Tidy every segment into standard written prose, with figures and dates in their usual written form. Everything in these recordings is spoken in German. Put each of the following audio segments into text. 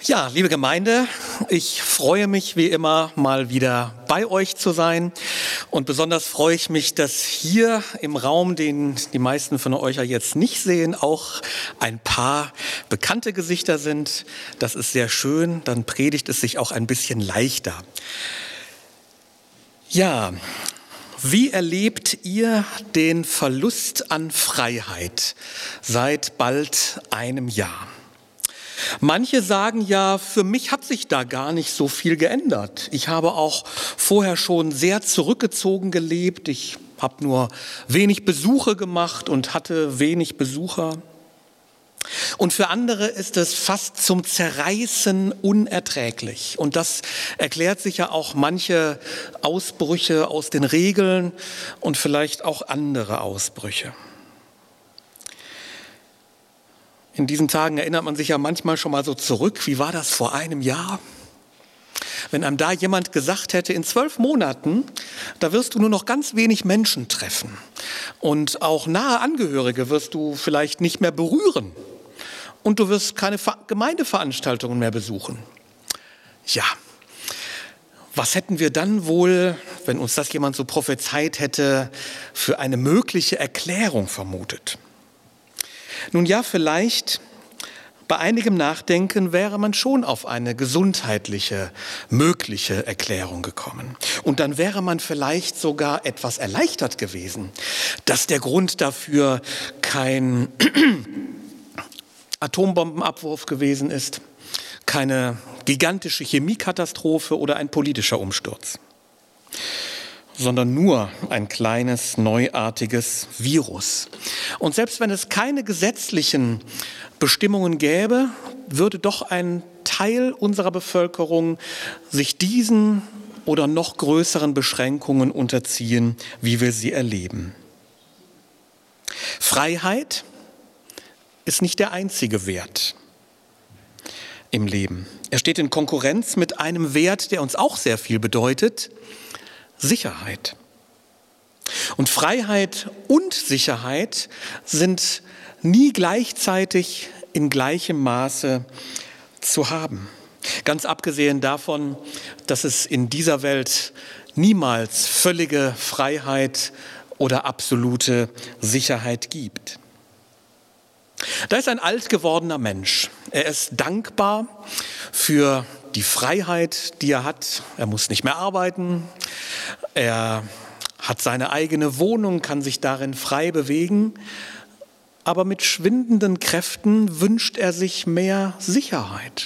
Ja, liebe Gemeinde, ich freue mich wie immer mal wieder bei euch zu sein und besonders freue ich mich, dass hier im Raum, den die meisten von euch ja jetzt nicht sehen, auch ein paar bekannte Gesichter sind. Das ist sehr schön, dann predigt es sich auch ein bisschen leichter. Ja, wie erlebt ihr den Verlust an Freiheit seit bald einem Jahr? Manche sagen ja, für mich hat sich da gar nicht so viel geändert. Ich habe auch vorher schon sehr zurückgezogen gelebt. Ich habe nur wenig Besuche gemacht und hatte wenig Besucher. Und für andere ist es fast zum Zerreißen unerträglich. Und das erklärt sicher auch manche Ausbrüche aus den Regeln und vielleicht auch andere Ausbrüche. In diesen Tagen erinnert man sich ja manchmal schon mal so zurück, wie war das vor einem Jahr? Wenn einem da jemand gesagt hätte, in 12 Monaten, da wirst du nur noch ganz wenig Menschen treffen und auch nahe Angehörige wirst du vielleicht nicht mehr berühren und du wirst keine Gemeindeveranstaltungen mehr besuchen. Ja, was hätten wir dann wohl, wenn uns das jemand so prophezeit hätte, für eine mögliche Erklärung vermutet? Nun ja, vielleicht bei einigem Nachdenken wäre man schon auf eine gesundheitliche, mögliche Erklärung gekommen. Und dann wäre man vielleicht sogar etwas erleichtert gewesen, dass der Grund dafür kein Atombombenabwurf gewesen ist, keine gigantische Chemiekatastrophe oder ein politischer Umsturz, sondern nur ein kleines, neuartiges Virus. Und selbst wenn es keine gesetzlichen Bestimmungen gäbe, würde doch ein Teil unserer Bevölkerung sich diesen oder noch größeren Beschränkungen unterziehen, wie wir sie erleben. Freiheit ist nicht der einzige Wert im Leben. Er steht in Konkurrenz mit einem Wert, der uns auch sehr viel bedeutet: Sicherheit. Und Freiheit und Sicherheit sind nie gleichzeitig in gleichem Maße zu haben. Ganz abgesehen davon, dass es in dieser Welt niemals völlige Freiheit oder absolute Sicherheit gibt. Da ist ein alt gewordener Mensch. Er ist dankbar für die Freiheit, die er hat. Er muss nicht mehr arbeiten. Er hat seine eigene Wohnung, kann sich darin frei bewegen. Aber mit schwindenden Kräften wünscht er sich mehr Sicherheit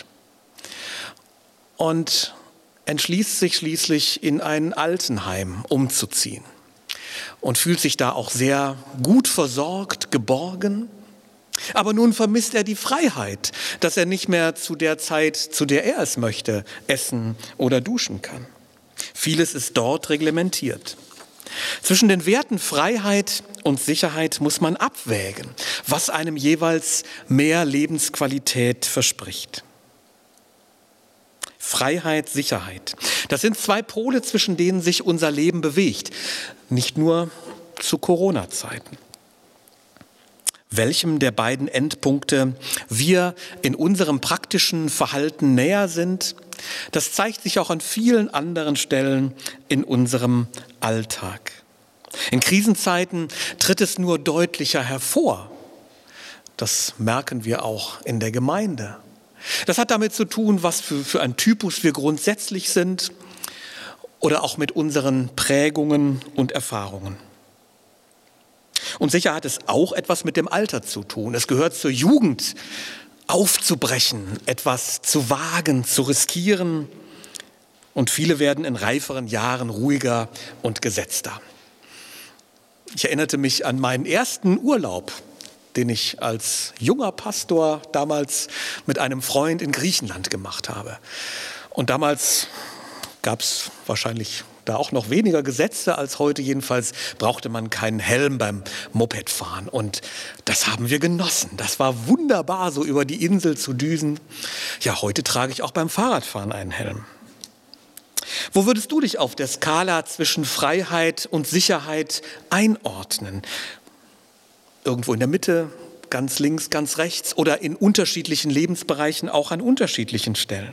und entschließt sich schließlich, in ein Altenheim umzuziehen und fühlt sich da auch sehr gut versorgt, geborgen. Aber nun vermisst er die Freiheit, dass er nicht mehr zu der Zeit, zu der er es möchte, essen oder duschen kann. Vieles ist dort reglementiert. Zwischen den Werten Freiheit und Sicherheit muss man abwägen, was einem jeweils mehr Lebensqualität verspricht. Freiheit, Sicherheit. Das sind zwei Pole, zwischen denen sich unser Leben bewegt. Nicht nur zu Corona-Zeiten. Welchem der beiden Endpunkte wir in unserem praktischen Verhalten näher sind, das zeigt sich auch an vielen anderen Stellen in unserem Alltag. In Krisenzeiten tritt es nur deutlicher hervor. Das merken wir auch in der Gemeinde. Das hat damit zu tun, was für ein Typus wir grundsätzlich sind oder auch mit unseren Prägungen und Erfahrungen. Und sicher hat es auch etwas mit dem Alter zu tun. Es gehört zur Jugend, aufzubrechen, etwas zu wagen, zu riskieren. Und viele werden in reiferen Jahren ruhiger und gesetzter. Ich erinnerte mich an meinen ersten Urlaub, den ich als junger Pastor damals mit einem Freund in Griechenland gemacht habe. Und damals gab es wahrscheinlich da auch noch weniger Gesetze als heute. Jedenfalls brauchte man keinen Helm beim Mopedfahren. Und das haben wir genossen. Das war wunderbar, so über die Insel zu düsen. Ja, heute trage ich auch beim Fahrradfahren einen Helm. Wo würdest du dich auf der Skala zwischen Freiheit und Sicherheit einordnen? Irgendwo in der Mitte, ganz links, ganz rechts oder in unterschiedlichen Lebensbereichen auch an unterschiedlichen Stellen.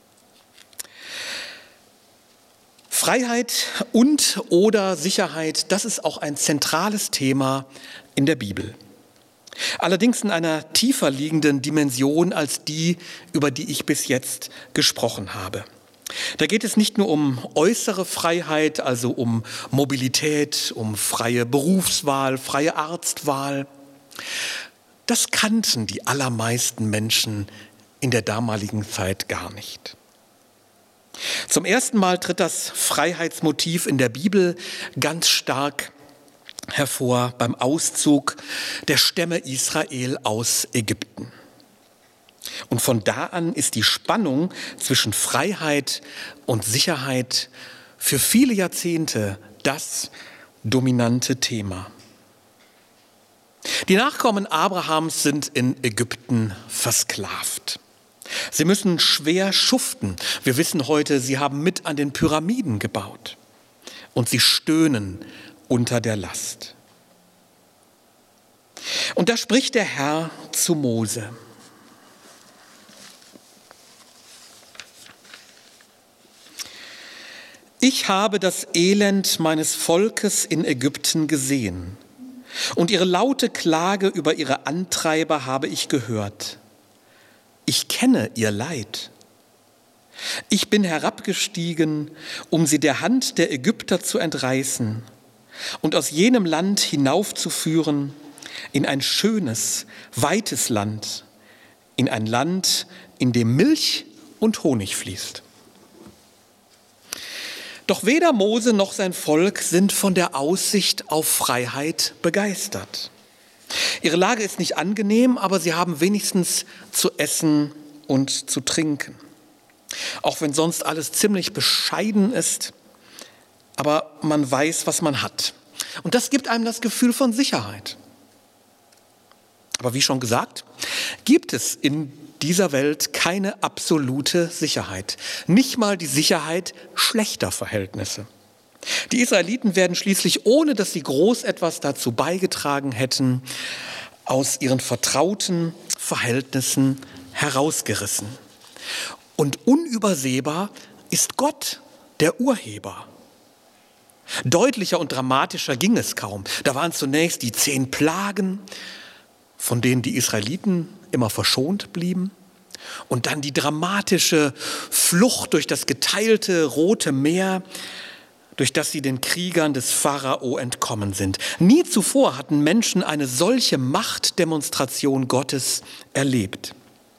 Freiheit und oder Sicherheit, das ist auch ein zentrales Thema in der Bibel. Allerdings in einer tiefer liegenden Dimension als die, über die ich bis jetzt gesprochen habe. Da geht es nicht nur um äußere Freiheit, also um Mobilität, um freie Berufswahl, freie Arztwahl. Das kannten die allermeisten Menschen in der damaligen Zeit gar nicht. Zum ersten Mal tritt das Freiheitsmotiv in der Bibel ganz stark hervor beim Auszug der Stämme Israel aus Ägypten. Und von da an ist die Spannung zwischen Freiheit und Sicherheit für viele Jahrzehnte das dominante Thema. Die Nachkommen Abrahams sind in Ägypten versklavt. Sie müssen schwer schuften. Wir wissen heute, sie haben mit an den Pyramiden gebaut. Und sie stöhnen unter der Last. Und da spricht der Herr zu Mose. Ich habe das Elend meines Volkes in Ägypten gesehen und ihre laute Klage über ihre Antreiber habe ich gehört. Ich kenne ihr Leid. Ich bin herabgestiegen, um sie der Hand der Ägypter zu entreißen und aus jenem Land hinaufzuführen in ein schönes, weites Land, in ein Land, in dem Milch und Honig fließt. Doch weder Mose noch sein Volk sind von der Aussicht auf Freiheit begeistert. Ihre Lage ist nicht angenehm, aber sie haben wenigstens zu essen und zu trinken. Auch wenn sonst alles ziemlich bescheiden ist, aber man weiß, was man hat. Und das gibt einem das Gefühl von Sicherheit. Aber wie schon gesagt, gibt es in dieser Welt keine absolute Sicherheit. Nicht mal die Sicherheit schlechter Verhältnisse. Die Israeliten werden schließlich, ohne dass sie groß etwas dazu beigetragen hätten, aus ihren vertrauten Verhältnissen herausgerissen. Und unübersehbar ist Gott, der Urheber. Deutlicher und dramatischer ging es kaum. Da waren zunächst die 10 Plagen, von denen die Israeliten immer verschont blieben. Und dann die dramatische Flucht durch das geteilte Rote Meer, durch das sie den Kriegern des Pharao entkommen sind. Nie zuvor hatten Menschen eine solche Machtdemonstration Gottes erlebt.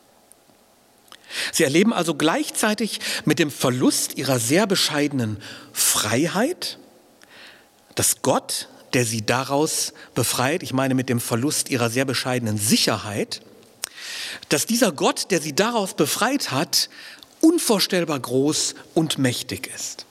Sie erleben also gleichzeitig mit dem Verlust ihrer sehr bescheidenen Freiheit, dass Gott, der sie daraus befreit, ich meine mit dem Verlust ihrer sehr bescheidenen Sicherheit, dass dieser Gott, der sie daraus befreit hat, unvorstellbar groß und mächtig ist.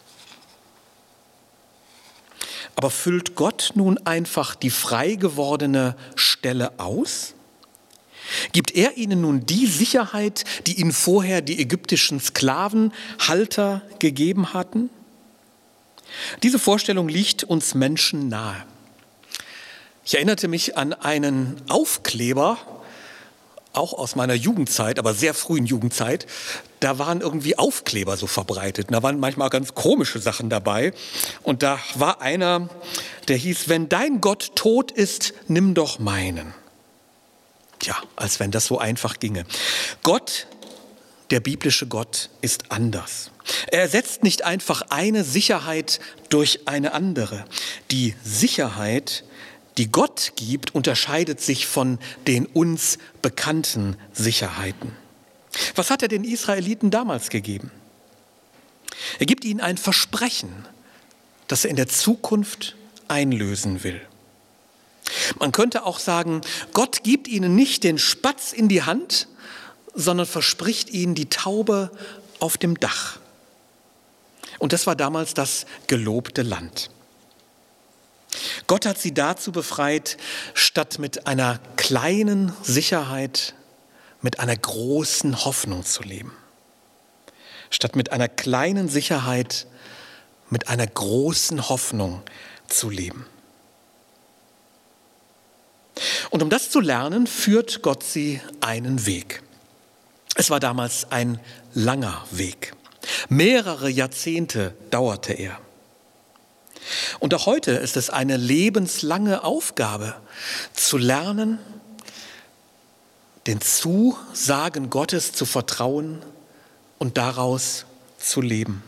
Aber füllt Gott nun einfach die frei gewordene Stelle aus? Gibt er ihnen nun die Sicherheit, die ihnen vorher die ägyptischen Sklavenhalter gegeben hatten? Diese Vorstellung liegt uns Menschen nahe. Ich erinnerte mich an einen Aufkleber, auch aus meiner Jugendzeit, aber sehr frühen Jugendzeit. Da waren irgendwie Aufkleber so verbreitet. Und da waren manchmal ganz komische Sachen dabei. Und da war einer, der hieß, wenn dein Gott tot ist, nimm doch meinen. Tja, als wenn das so einfach ginge. Gott, der biblische Gott, ist anders. Er ersetzt nicht einfach eine Sicherheit durch eine andere. Die Sicherheit, die Gott gibt, unterscheidet sich von den uns bekannten Sicherheiten. Was hat er den Israeliten damals gegeben? Er gibt ihnen ein Versprechen, das er in der Zukunft einlösen will. Man könnte auch sagen, Gott gibt ihnen nicht den Spatz in die Hand, sondern verspricht ihnen die Taube auf dem Dach. Und das war damals das gelobte Land. Gott hat sie dazu befreit, statt mit einer kleinen Sicherheit, mit einer großen Hoffnung zu leben. Statt mit einer kleinen Sicherheit, mit einer großen Hoffnung zu leben. Und um das zu lernen, führt Gott sie einen Weg. Es war damals ein langer Weg. Mehrere Jahrzehnte dauerte er. Und auch heute ist es eine lebenslange Aufgabe, zu lernen, den Zusagen Gottes zu vertrauen und daraus zu leben.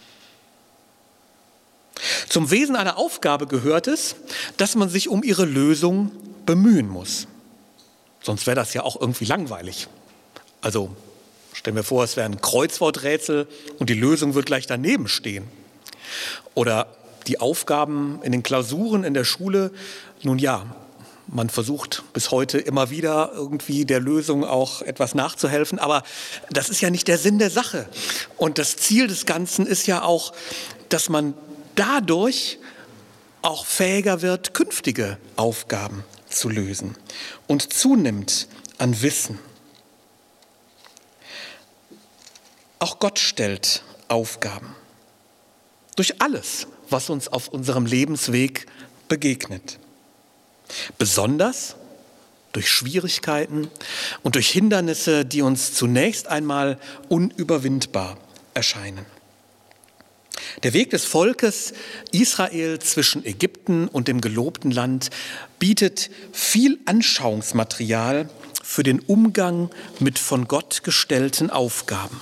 Zum Wesen einer Aufgabe gehört es, dass man sich um ihre Lösung bemühen muss. Sonst wäre das ja auch irgendwie langweilig. Also stellen wir vor, es wäre ein Kreuzworträtsel und die Lösung wird gleich daneben stehen. Oder die Aufgaben in den Klausuren in der Schule, nun ja, man versucht bis heute immer wieder irgendwie der Lösung auch etwas nachzuhelfen, aber das ist ja nicht der Sinn der Sache. Und das Ziel des Ganzen ist ja auch, dass man dadurch auch fähiger wird, künftige Aufgaben zu lösen und zunimmt an Wissen. Auch Gott stellt Aufgaben. Durch alles, was uns auf unserem Lebensweg begegnet. Besonders durch Schwierigkeiten und durch Hindernisse, die uns zunächst einmal unüberwindbar erscheinen. Der Weg des Volkes Israel zwischen Ägypten und dem gelobten Land bietet viel Anschauungsmaterial für den Umgang mit von Gott gestellten Aufgaben.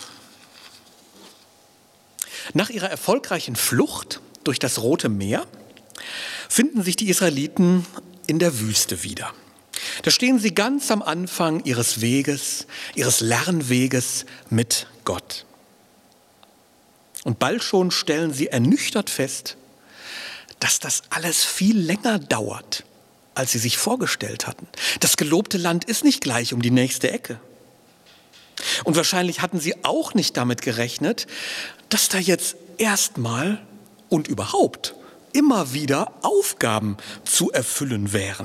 Nach ihrer erfolgreichen Flucht durch das Rote Meer finden sich die Israeliten in der Wüste wieder. Da stehen sie ganz am Anfang ihres Weges, ihres Lernweges mit Gott. Und bald schon stellen sie ernüchtert fest, dass das alles viel länger dauert, als sie sich vorgestellt hatten. Das gelobte Land ist nicht gleich um die nächste Ecke. Und wahrscheinlich hatten sie auch nicht damit gerechnet, dass da jetzt erstmal und überhaupt immer wieder Aufgaben zu erfüllen wären.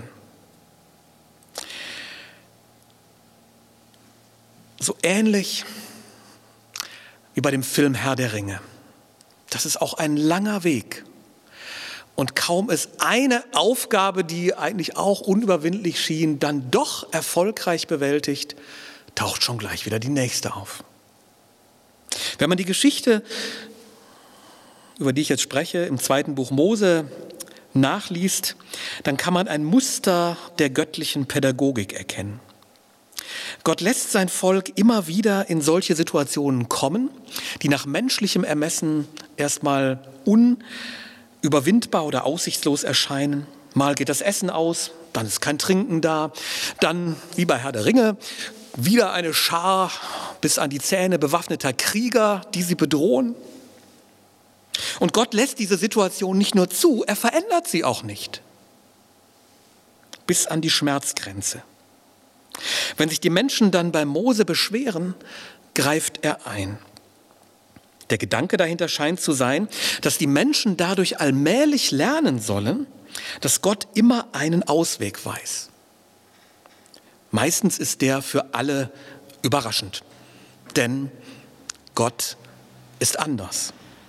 So ähnlich wie bei dem Film Herr der Ringe. Das ist auch ein langer Weg. Und kaum ist eine Aufgabe, die eigentlich auch unüberwindlich schien, dann doch erfolgreich bewältigt, taucht schon gleich wieder die nächste auf. Wenn man die Geschichte, über die ich jetzt spreche, im 2. Buch Mose nachliest, dann kann man ein Muster der göttlichen Pädagogik erkennen. Gott lässt sein Volk immer wieder in solche Situationen kommen, die nach menschlichem Ermessen erstmal unüberwindbar oder aussichtslos erscheinen. Mal geht das Essen aus, dann ist kein Trinken da, dann, wie bei Herr der Ringe, wieder eine Schar bis an die Zähne bewaffneter Krieger, die sie bedrohen. Und Gott lässt diese Situation nicht nur zu, er verändert sie auch nicht. Bis an die Schmerzgrenze. Wenn sich die Menschen dann bei Mose beschweren, greift er ein. Der Gedanke dahinter scheint zu sein, dass die Menschen dadurch allmählich lernen sollen, dass Gott immer einen Ausweg weiß. Meistens ist der für alle überraschend, denn Gott ist anders.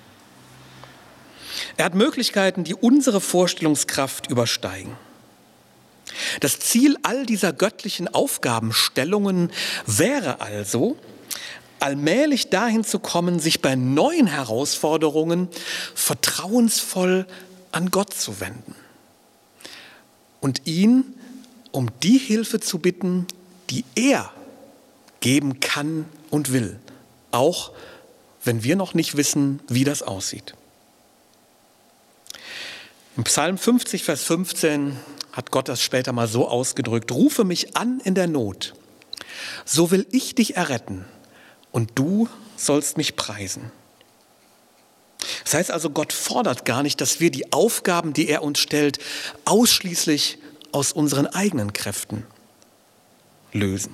Er hat Möglichkeiten, die unsere Vorstellungskraft übersteigen. Das Ziel all dieser göttlichen Aufgabenstellungen wäre also, allmählich dahin zu kommen, sich bei neuen Herausforderungen vertrauensvoll an Gott zu wenden und ihn um die Hilfe zu bitten, die er geben kann und will, auch wenn wir noch nicht wissen, wie das aussieht. Im Psalm 50, Vers 15 hat Gott das später mal so ausgedrückt: Rufe mich an in der Not, so will ich dich erretten und du sollst mich preisen. Das heißt also, Gott fordert gar nicht, dass wir die Aufgaben, die er uns stellt, ausschließlich aus unseren eigenen Kräften lösen.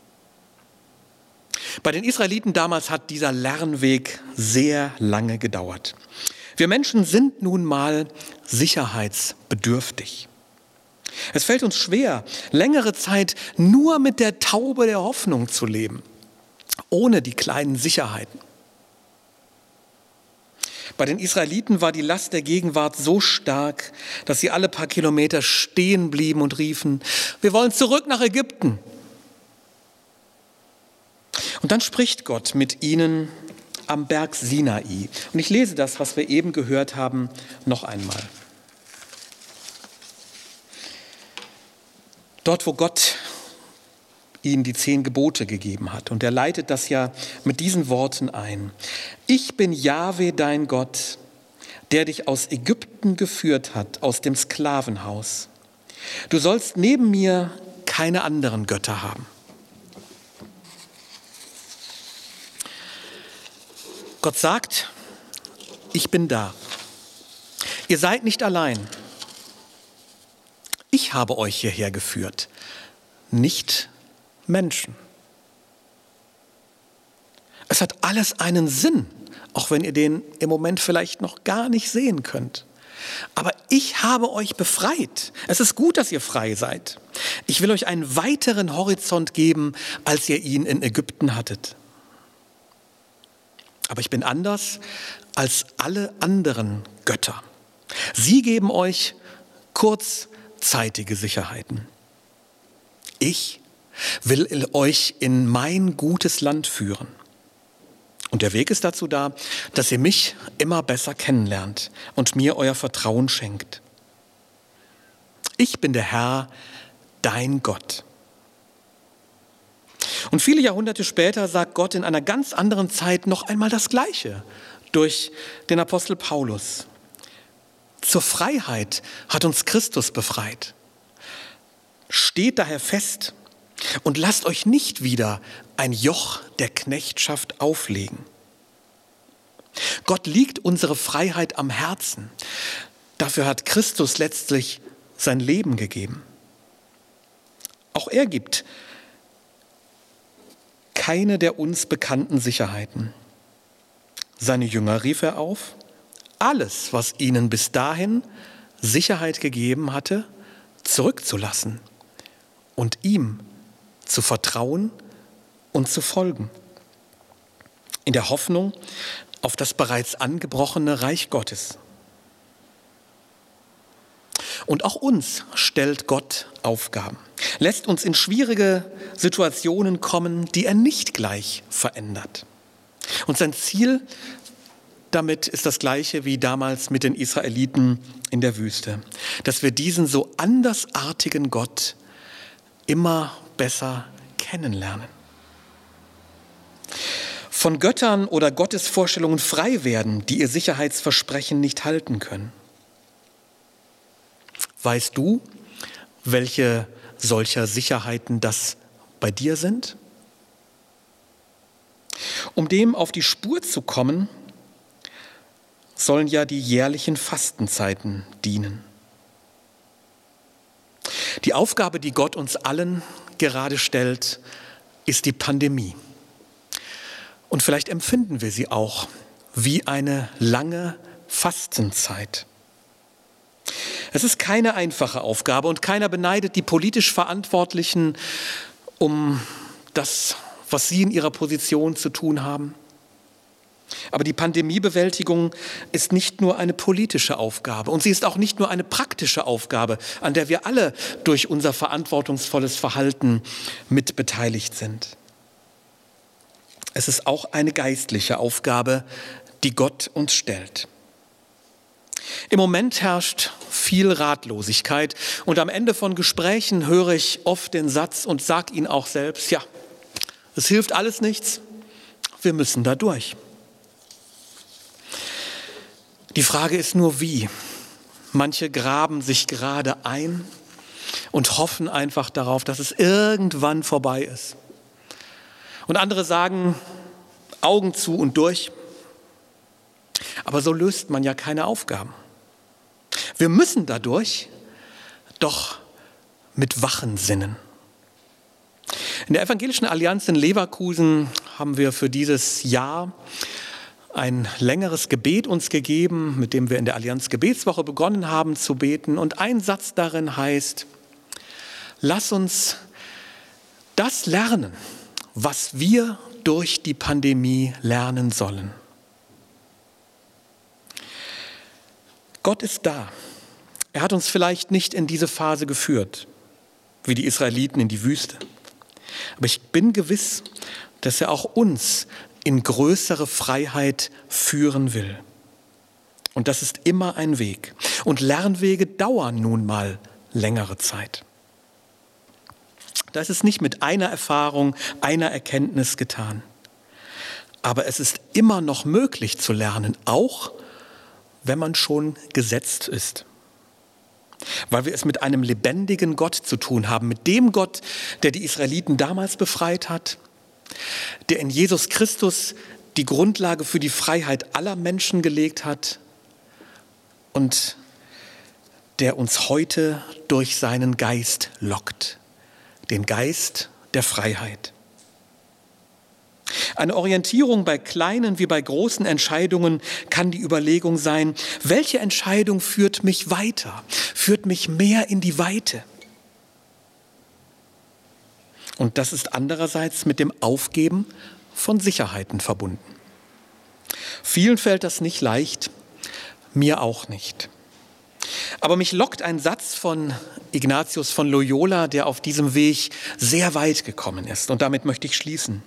Bei den Israeliten damals hat dieser Lernweg sehr lange gedauert. Wir Menschen sind nun mal sicherheitsbedürftig. Es fällt uns schwer, längere Zeit nur mit der Taube der Hoffnung zu leben, ohne die kleinen Sicherheiten. Bei den Israeliten war die Last der Gegenwart so stark, dass sie alle paar Kilometer stehen blieben und riefen, wir wollen zurück nach Ägypten. Und dann spricht Gott mit ihnen am Berg Sinai. Und ich lese das, was wir eben gehört haben, noch einmal. Dort, wo Gott ihnen die 10 Gebote gegeben hat. Und er leitet das ja mit diesen Worten ein. Ich bin Jahwe, dein Gott, der dich aus Ägypten geführt hat, aus dem Sklavenhaus. Du sollst neben mir keine anderen Götter haben. Gott sagt, ich bin da. Ihr seid nicht allein. Ich habe euch hierher geführt, nicht Menschen. Es hat alles einen Sinn, auch wenn ihr den im Moment vielleicht noch gar nicht sehen könnt. Aber ich habe euch befreit. Es ist gut, dass ihr frei seid. Ich will euch einen weiteren Horizont geben, als ihr ihn in Ägypten hattet. Aber ich bin anders als alle anderen Götter. Sie geben euch kurzzeitige Sicherheiten. Ich will euch in mein gutes Land führen. Und der Weg ist dazu da, dass ihr mich immer besser kennenlernt und mir euer Vertrauen schenkt. Ich bin der Herr, dein Gott. Und viele Jahrhunderte später sagt Gott in einer ganz anderen Zeit noch einmal das Gleiche durch den Apostel Paulus. Zur Freiheit hat uns Christus befreit. Steht daher fest und lasst euch nicht wieder ein Joch der Knechtschaft auflegen. Gott liegt unsere Freiheit am Herzen. Dafür hat Christus letztlich sein Leben gegeben. Auch er gibt keine der uns bekannten Sicherheiten. Seine Jünger rief er auf, alles, was ihnen bis dahin Sicherheit gegeben hatte, zurückzulassen und ihm zu vertrauen und zu folgen. In der Hoffnung auf das bereits angebrochene Reich Gottes. Und auch uns stellt Gott Aufgaben, lässt uns in schwierige Situationen kommen, die er nicht gleich verändert. Und sein Ziel damit ist das gleiche wie damals mit den Israeliten in der Wüste, dass wir diesen so andersartigen Gott immer besser kennenlernen. Von Göttern oder Gottesvorstellungen frei werden, die ihr Sicherheitsversprechen nicht halten können. Weißt du, welche solcher Sicherheiten das bei dir sind? Um dem auf die Spur zu kommen, sollen ja die jährlichen Fastenzeiten dienen. Die Aufgabe, die Gott uns allen gerade stellt, ist die Pandemie. Und vielleicht empfinden wir sie auch wie eine lange Fastenzeit. Es ist keine einfache Aufgabe und keiner beneidet die politisch Verantwortlichen um das, was sie in ihrer Position zu tun haben. Aber die Pandemiebewältigung ist nicht nur eine politische Aufgabe und sie ist auch nicht nur eine praktische Aufgabe, an der wir alle durch unser verantwortungsvolles Verhalten mit beteiligt sind. Es ist auch eine geistliche Aufgabe, die Gott uns stellt. Im Moment herrscht viel Ratlosigkeit und am Ende von Gesprächen höre ich oft den Satz und sage ihn auch selbst, ja, es hilft alles nichts, wir müssen da durch. Die Frage ist nur, wie. Manche graben sich gerade ein und hoffen einfach darauf, dass es irgendwann vorbei ist. Und andere sagen, Augen zu und durch. Aber so löst man ja keine Aufgaben. Wir müssen dadurch, doch mit wachen Sinnen. In der Evangelischen Allianz in Leverkusen haben wir für dieses Jahr ein längeres Gebet uns gegeben, mit dem wir in der Allianz Gebetswoche begonnen haben zu beten. Und ein Satz darin heißt, lass uns das lernen, was wir durch die Pandemie lernen sollen. Gott ist da. Er hat uns vielleicht nicht in diese Phase geführt, wie die Israeliten in die Wüste. Aber ich bin gewiss, dass er auch uns in größere Freiheit führen will. Und das ist immer ein Weg. Und Lernwege dauern nun mal längere Zeit. Das ist nicht mit einer Erfahrung, einer Erkenntnis getan. Aber es ist immer noch möglich zu lernen, auch wenn man schon gesetzt ist. Weil wir es mit einem lebendigen Gott zu tun haben, mit dem Gott, der die Israeliten damals befreit hat, der in Jesus Christus die Grundlage für die Freiheit aller Menschen gelegt hat und der uns heute durch seinen Geist lockt, den Geist der Freiheit. Eine Orientierung bei kleinen wie bei großen Entscheidungen kann die Überlegung sein, welche Entscheidung führt mich weiter, führt mich mehr in die Weite? Und das ist andererseits mit dem Aufgeben von Sicherheiten verbunden. Vielen fällt das nicht leicht, mir auch nicht. Aber mich lockt ein Satz von Ignatius von Loyola, der auf diesem Weg sehr weit gekommen ist. Und damit möchte ich schließen.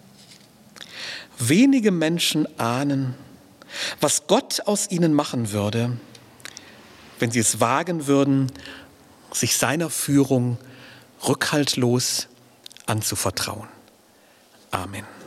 Wenige Menschen ahnen, was Gott aus ihnen machen würde, wenn sie es wagen würden, sich seiner Führung rückhaltlos anzuvertrauen. Amen.